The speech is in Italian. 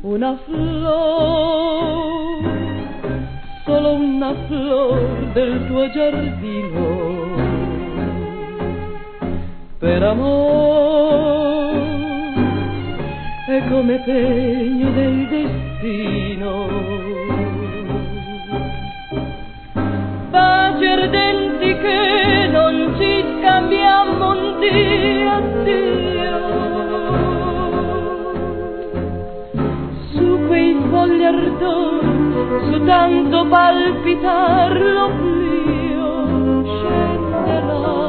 una flor, solo una flor del tuo giardino, per amor è come pegno del destino. Baci ardenti che non ci scambiamo un Dio, addio. Su quei fogli ardor, su tanto palpitar l'oblio scenderà.